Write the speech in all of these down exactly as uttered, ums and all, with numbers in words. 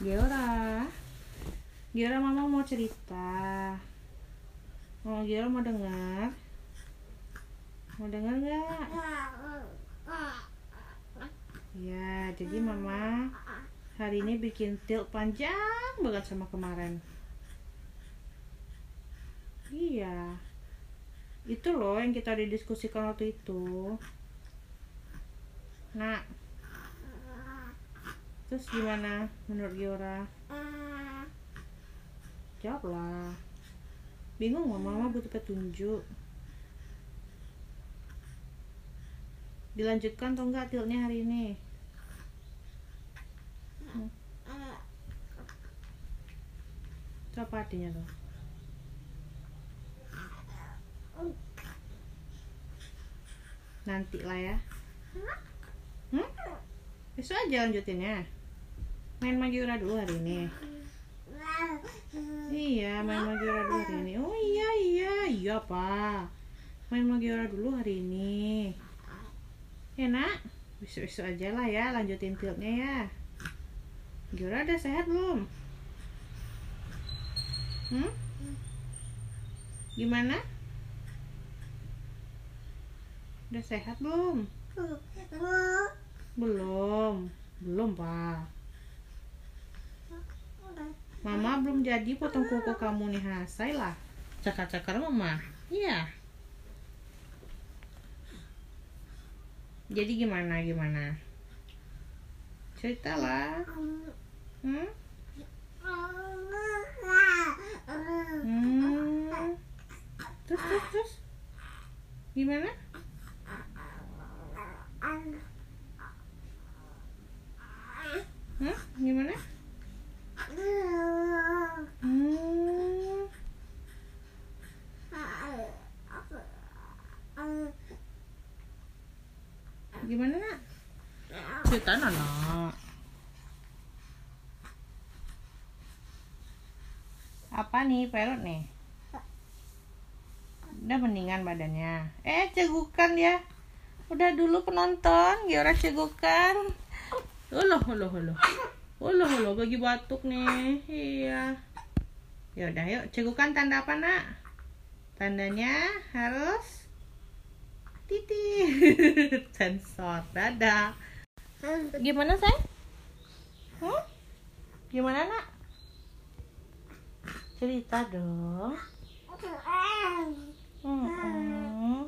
Giora, Giora mama mau cerita. Oh, Giora mau dengar? Mau dengar nggak? Ya, jadi mama hari ini bikin tilt panjang banget sama kemarin. Iya, itu loh yang kita didiskusikan waktu itu. Nah, terus gimana menurut Giora? Jawablah. Bingung mama, mama butuh petunjuk. Dilanjutkan atau enggak tiltnya hari ini? Hmm. Itu apa artinya tuh? Nanti lah ya. Hmm? Besok aja lanjutinnya. Main Magiura dulu hari ini. Iya, main Magiura dulu hari ini. Oh iya iya iya pak. Main Magiura dulu hari ini. Enak. Besok-besok aja lah ya lanjutin tiltnya ya. Giora udah sehat belum? Hmm? Gimana? Udah sehat belum? Belum. Belum pak. Mama belum jadi potong kuku kamu nih, Hasai lah. Cakar-cakar mama. Iya. Jadi gimana gimana? Ceritalah. Hmm? Hmm. Terus terus terus. Gimana? Hmm? Gimana? Hmm. Gimana nak? Cerita nak. Apa nih pelot nih? Udah mendingan badannya. Eh cegukan ya. Udah dulu penonton, Giora cegukan. Uluh uluh uluh. Uluh uluh bagi batuk nih. Iya. Ya udah yuk cegukan tanda apa nak? Tandanya harus titik. Sensor. Dadah. Gimana sayang? Hmm? Gimana nak? Cerita dong. Hmm. Hmm.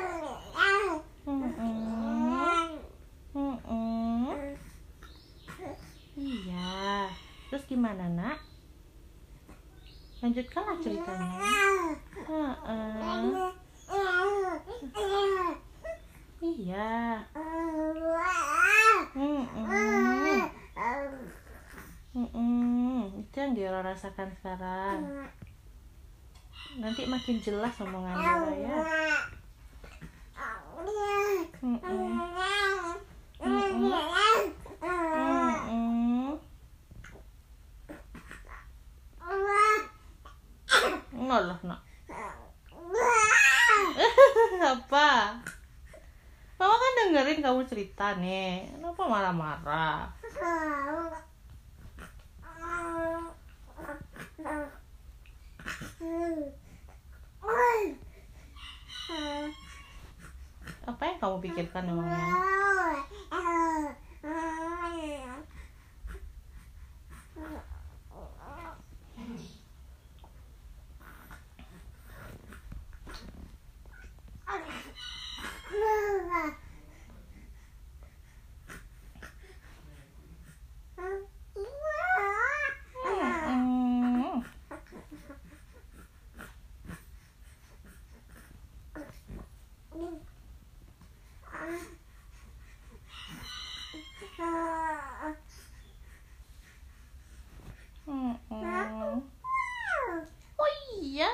Hmm. Hmm. Iya. Terus gimana nak? Lanjutkanlah ceritanya. Hmm. Iya. Hmm. Hmm. Itu yang Giora rasakan sekarang. Nanti makin jelas omongan Giora ya. Hmm. Hmm. Ngolah nak. Apa? Mama kan dengerin kamu cerita nih. Kenapa marah-marah? Apa yang kamu pikirkan emangnya? Oh iya.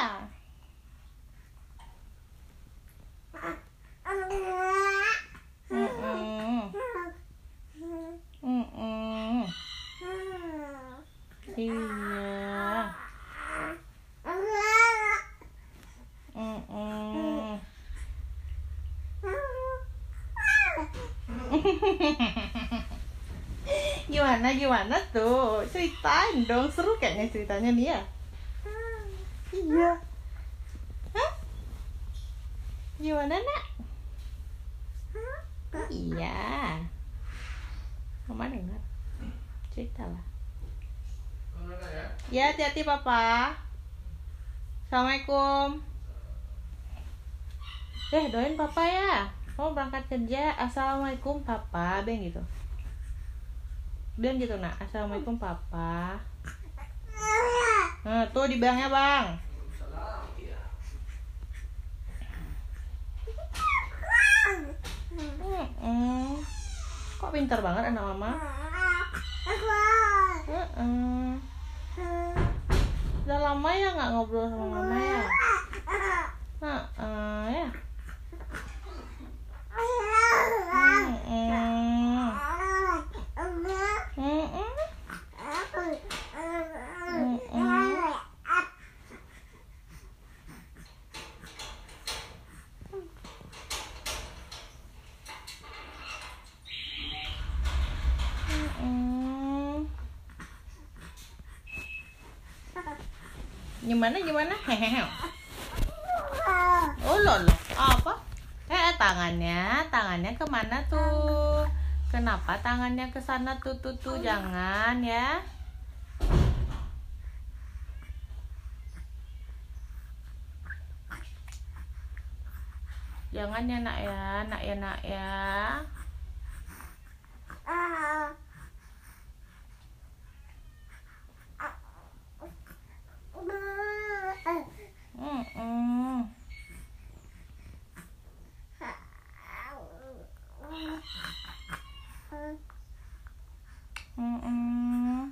Iya. Gimana Nah gimana tuh? Ceritain dong, seru kayaknya ceritanya nih ya. Iya. Hah? Gimana nak? Iya. Mama dengar. Cerita lah. Ya, hati-hati papa. Assalamualaikum. Eh, doain papa ya. Mau berangkat kerja. Assalamualaikum papa, bang gitu. Bilang gitu nak. Assalamualaikum papa. Nah, tuh dibilangnya bang. Hmm, kok pintar banget anak mama. Hmm, udah lama ya nggak ngobrol sama mama ya. Nah, uh, ya. Hmm, hmm. Hmm, hmm. Gimana gimana? Hehehe. Oh lo lo. Apa? Eh tangannya, tangannya kemana tuh? Kenapa tangannya ke sana tuh tuh tuh? Jangan ya. Jangan ya nak ya, nak ya nak ya. Mm -mm. Mm -mm.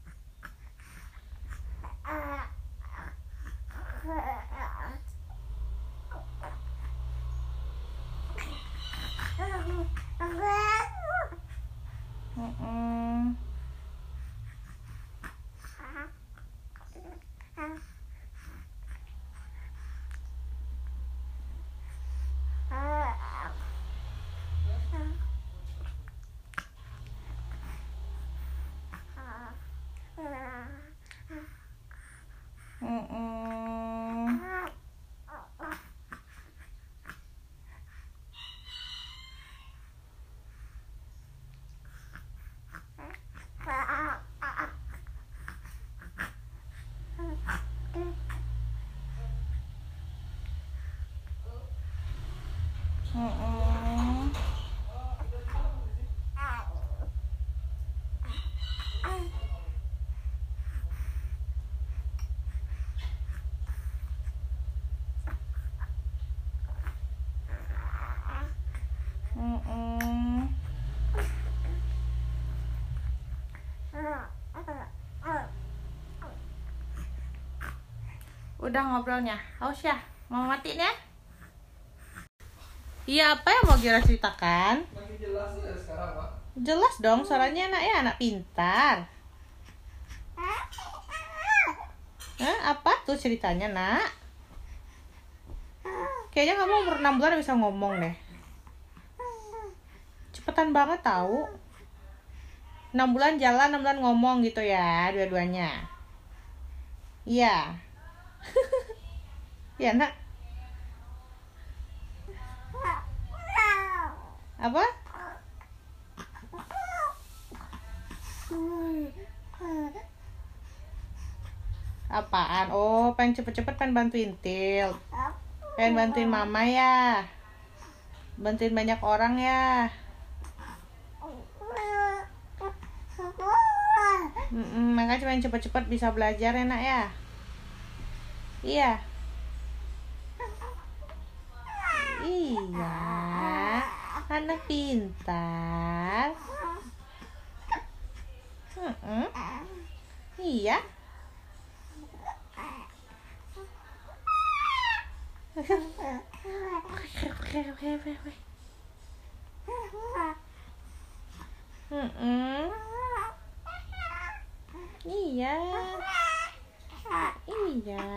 Udah ngobrolnya, haus ya? Mau matiin ya? Iya, apa yang mau Gira ceritakan? Lagi jelas ya sekarang, Pak. Jelas dong, suaranya anak ya, anak pintar. Hah, apa tuh ceritanya nak? Kayaknya kamu umur enam bulan bisa ngomong deh. Cepetan banget tahu. enam bulan jalan, enam bulan ngomong gitu ya, dua-duanya. Iya. Ya nak. Apa? Apaan? Oh, pengen cepet-cepet pengen bantuin Til. Pengen bantuin mama ya. Bantuin banyak orang ya. Mm-mm, makanya pengen cepet-cepet bisa belajar ya nak ya. Iya. Iya. Anak pintar. Mm-mm. Iya. Mm-mm. Iya. Iya.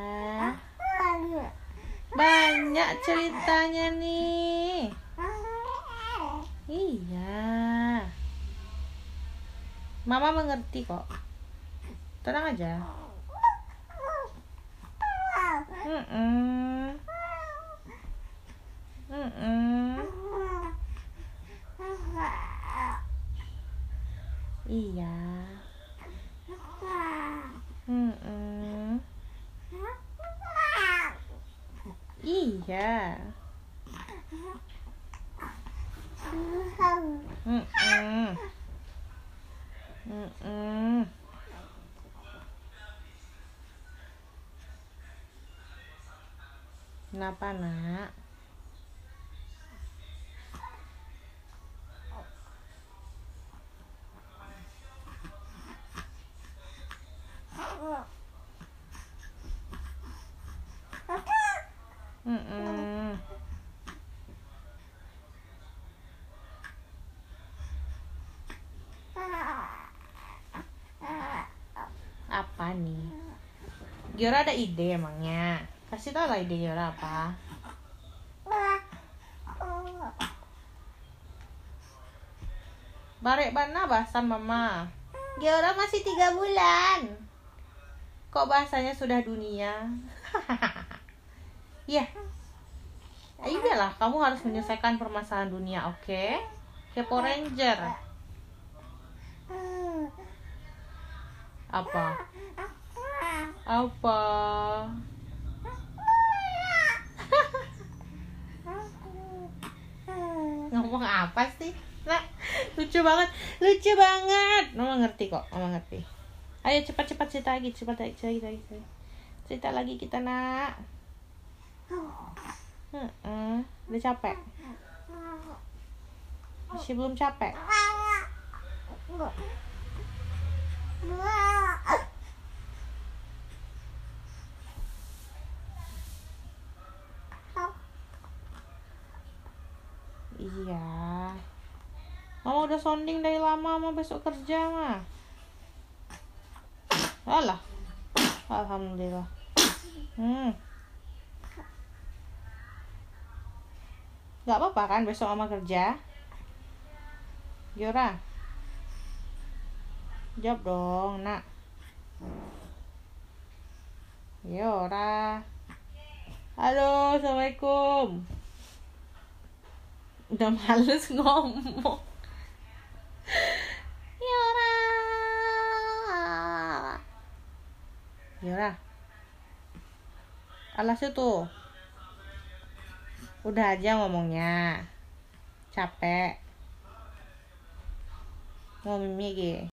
Banyak ceritanya nih. Iya. Mama mengerti kok. Tenang aja. Mm-mm. Mm-mm. Iya. Mm-mm. Iya. Mm-mm. Mm-mm. Kenapa, Nak? Mm-mm. Apa nih? Giora ada ide emangnya? Kasih tau lah ide Giora apa? Barek bana bahasan mama. Giora masih tiga bulan. Kok bahasanya sudah dunia? Iya. Ya udahlah, kamu harus menyelesaikan permasalahan dunia, oke? Okay? Kepo Ranger. Apa? Apa? Ngomong apa sih? Nah, lucu banget, lucu banget. Mama ngerti kok, mama ngerti. Ayo cepat-cepat cerita lagi, cepat lagi, cerita lagi, cerita lagi kita nak. Uh-uh. Udah capek? Masih belum capek? Iya. Mama udah sounding dari lama, mau besok kerja mah. Alah. Alhamdulillah. Hmm. Gak apa-apa kan besok mama kerja? Giora. Jawab dong, nak. Giora. Halo, assalamualaikum. Udah males ngomong. Giora. Giora. Alasnya tuh. Udah aja ngomongnya. Capek. Mau mimi gitu.